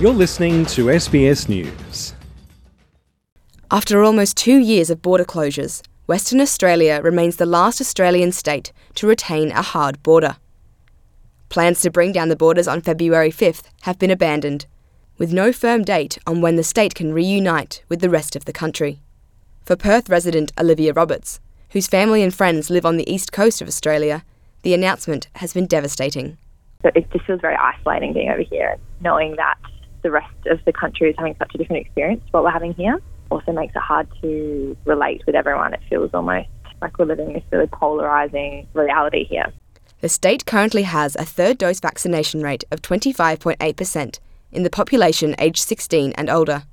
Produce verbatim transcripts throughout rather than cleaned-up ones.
You're listening to S B S News. After almost two years of border closures, Western Australia remains the last Australian state to retain a hard border. Plans to bring down the borders on February fifth have been abandoned, with no firm date on when the state can reunite with the rest of the country. For Perth resident Olivia Roberts, whose family and friends live on the east coast of Australia, the announcement has been devastating. It just feels very isolating being over here, knowing that the rest of the country is having such a different experience to what we're having here. Also makes it hard to relate with everyone. It feels almost like we're living this really polarising reality here. The state currently has a third dose vaccination rate of twenty-five point eight percent in the population aged sixteen and older.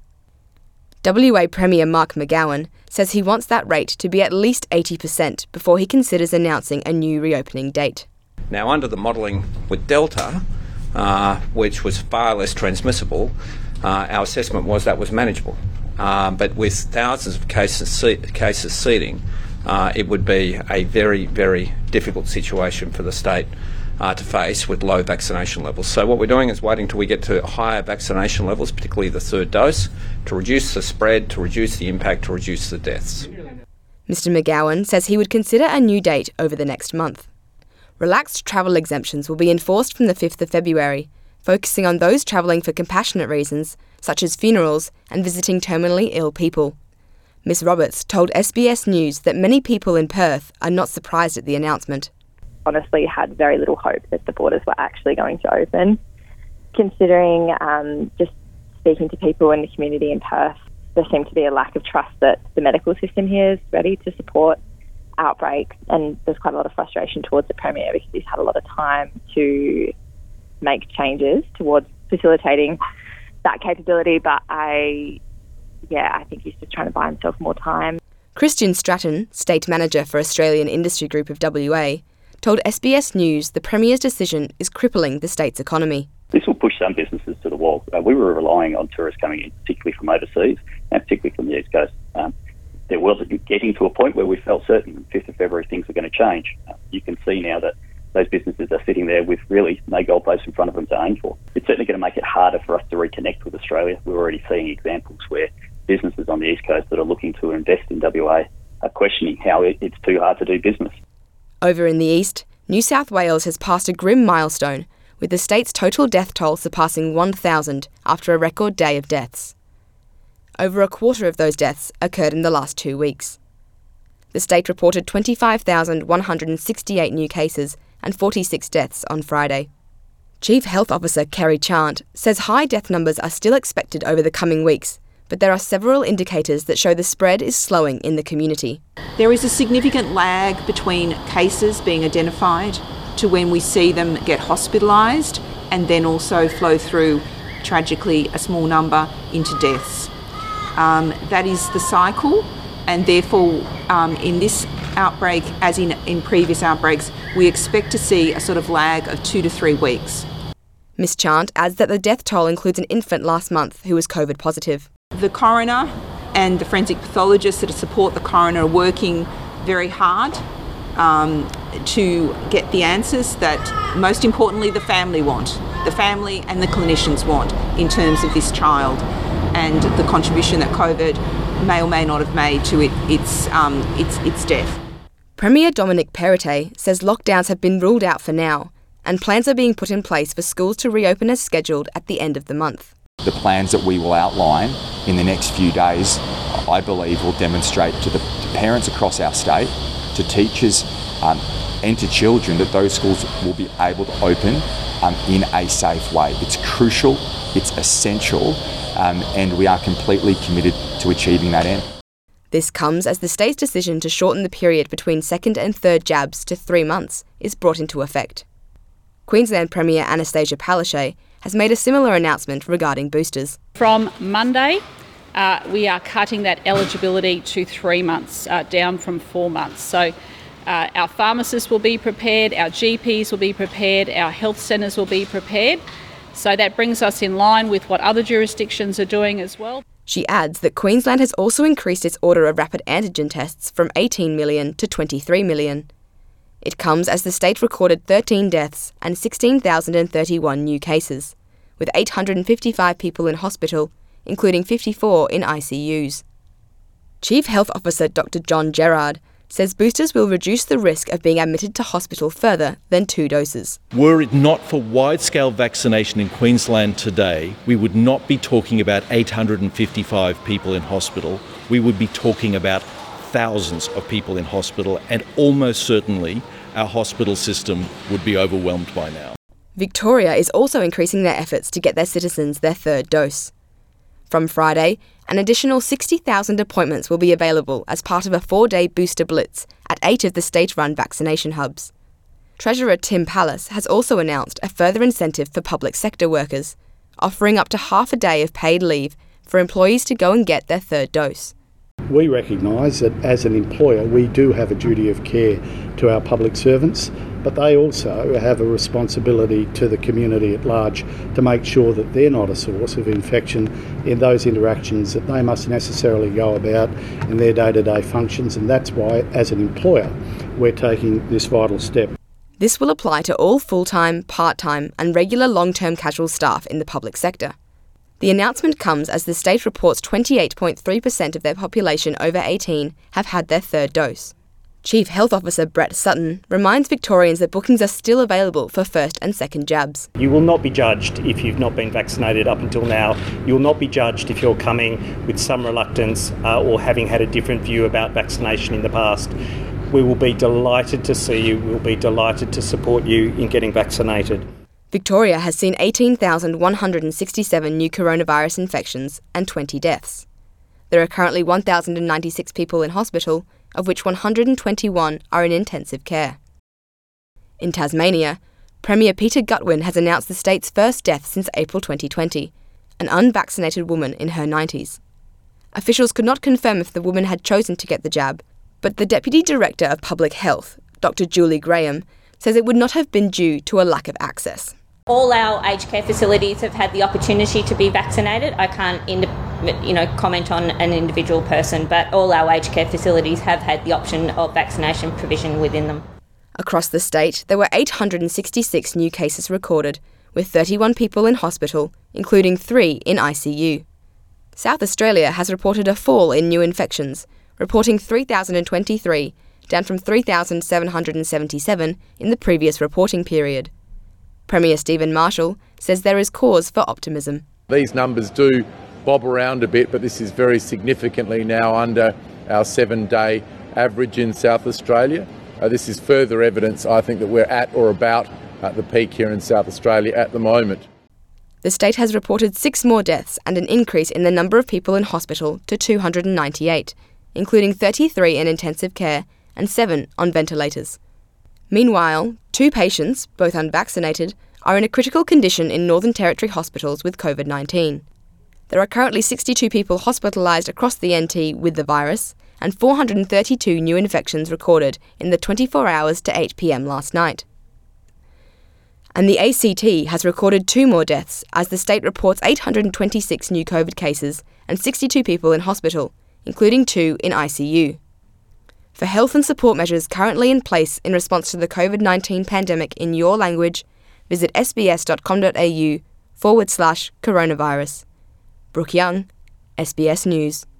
W A Premier Mark McGowan says he wants that rate to be at least eighty percent before he considers announcing a new reopening date. Now, under the modelling with Delta, uh, which was far less transmissible, uh, our assessment was that was manageable. Uh, but with thousands of cases, se- cases seeding, uh, it would be a very, very difficult situation for the state uh, to face with low vaccination levels. So what we're doing is waiting till we get to higher vaccination levels, particularly the third dose, to reduce the spread, to reduce the impact, to reduce the deaths. Mister McGowan says he would consider a new date over the next month. Relaxed travel exemptions will be enforced from the fifth of February, focusing on those travelling for compassionate reasons, such as funerals and visiting terminally ill people. Miss Roberts told S B S News that many people in Perth are not surprised at the announcement. Honestly, had very little hope that the borders were actually going to open. Considering um, just speaking to people in the community in Perth, there seemed to be a lack of trust that the medical system here is ready to support outbreaks, and there's quite a lot of frustration towards the Premier because he's had a lot of time to make changes towards facilitating that capability, but I, yeah, I think he's just trying to buy himself more time. Christian Stratton, State Manager for Australian Industry Group of W A, told S B S News the Premier's decision is crippling the state's economy. This will push some businesses to the wall. Uh, we were relying on tourists coming in, particularly from overseas, and particularly from the East Coast. Um, there was getting to a point where we felt certain on the fifth of February things were going to change. Uh, you can see now that those businesses are sitting there with really no goalposts in front of them to aim for. It's certainly going to make it harder for us to reconnect with Australia. We're already seeing examples where businesses on the East Coast that are looking to invest in W A are questioning how it's too hard to do business. Over in the east, New South Wales has passed a grim milestone, with the state's total death toll surpassing one thousand after a record day of deaths. Over a quarter of those deaths occurred in the last two weeks. The state reported twenty-five thousand one hundred sixty-eight new cases and forty-six deaths on Friday. Chief Health Officer Kerry Chant says high death numbers are still expected over the coming weeks, but there are several indicators that show the spread is slowing in the community. There is a significant lag between cases being identified to when we see them get hospitalised and then also flow through, tragically, a small number into deaths. Um, that is the cycle, and therefore um, in this outbreak, as in, in previous outbreaks, we expect to see a sort of lag of two to three weeks. Miss Chant adds that the death toll includes an infant last month who was COVID positive. The coroner and the forensic pathologists that support the coroner are working very hard um, to get the answers that, most importantly, the family want. The family and the clinicians want in terms of this child and the contribution that COVID may or may not have made to it, its, um, its, its death. Premier Dominic Perrottet says lockdowns have been ruled out for now, and plans are being put in place for schools to reopen as scheduled at the end of the month. The plans that we will outline in the next few days, I believe, will demonstrate to the to parents across our state, to teachers um, and to children that those schools will be able to open um, in a safe way. It's crucial, it's essential, um, and we are completely committed to achieving that end. This comes as the state's decision to shorten the period between second and third jabs to three months is brought into effect. Queensland Premier Anastasia Palaszczuk has made a similar announcement regarding boosters. From Monday, uh, we are cutting that eligibility to three months, uh, down from four months. So uh, our pharmacists will be prepared, our G Ps will be prepared, our health centres will be prepared. So that brings us in line with what other jurisdictions are doing as well. She adds that Queensland has also increased its order of rapid antigen tests from eighteen million to twenty-three million. It comes as the state recorded thirteen deaths and sixteen thousand thirty-one new cases, with eight hundred fifty-five people in hospital, including fifty-four in I C Us. Chief Health Officer Doctor John Gerard says boosters will reduce the risk of being admitted to hospital further than two doses. Were it not for wide-scale vaccination in Queensland today, we would not be talking about eight hundred fifty-five people in hospital. We would be talking about thousands of people in hospital, and almost certainly our hospital system would be overwhelmed by now. Victoria is also increasing their efforts to get their citizens their third dose. From Friday, an additional sixty thousand appointments will be available as part of a four-day booster blitz at eight of the state-run vaccination hubs. Treasurer Tim Pallas has also announced a further incentive for public sector workers, offering up to half a day of paid leave for employees to go and get their third dose. We recognise that as an employer we do have a duty of care to our public servants, but they also have a responsibility to the community at large to make sure that they're not a source of infection in those interactions that they must necessarily go about in their day-to-day functions, and that's why, as an employer, we're taking this vital step. This will apply to all full-time, part-time and regular long-term casual staff in the public sector. The announcement comes as the state reports twenty-eight point three percent of their population over eighteen have had their third dose. Chief Health Officer Brett Sutton reminds Victorians that bookings are still available for first and second jabs. You will not be judged if you've not been vaccinated up until now. You will not be judged if you're coming with some reluctance uh, or having had a different view about vaccination in the past. We will be delighted to see you. We'll be delighted to support you in getting vaccinated. Victoria has seen eighteen thousand one hundred sixty-seven new coronavirus infections and twenty deaths. There are currently one thousand ninety-six people in hospital, of which one hundred twenty-one are in intensive care. In Tasmania, Premier Peter Gutwein has announced the state's first death since April twenty twenty, an unvaccinated woman in her nineties. Officials could not confirm if the woman had chosen to get the jab, but the Deputy Director of Public Health, Doctor Julie Graham, says it would not have been due to a lack of access. All our aged care facilities have had the opportunity to be vaccinated. I can't ind- you know, comment on an individual person, but all our aged care facilities have had the option of vaccination provision within them. Across the state, there were eight hundred sixty-six new cases recorded, with thirty-one people in hospital, including three in I C U. South Australia has reported a fall in new infections, reporting three thousand twenty-three, down from three thousand seven hundred seventy-seven in the previous reporting period. Premier Stephen Marshall says there is cause for optimism. These numbers do bob around a bit, but this is very significantly now under our seven-day average in South Australia. Uh, this is further evidence, I think, that we're at or about at the peak here in South Australia at the moment. The state has reported six more deaths and an increase in the number of people in hospital to two hundred ninety-eight, including thirty-three in intensive care and seven on ventilators. Meanwhile, two patients, both unvaccinated, are in a critical condition in Northern Territory hospitals with COVID nineteen. There are currently sixty-two people hospitalised across the N T with the virus, and four hundred thirty-two new infections recorded in the twenty-four hours to eight p m last night. And the A C T has recorded two more deaths as the state reports eight hundred twenty-six new COVID cases and sixty-two people in hospital, including two in I C U. For health and support measures currently in place in response to the COVID nineteen pandemic in your language, visit sbs.com.au forward slash coronavirus. Brooke Young, S B S News.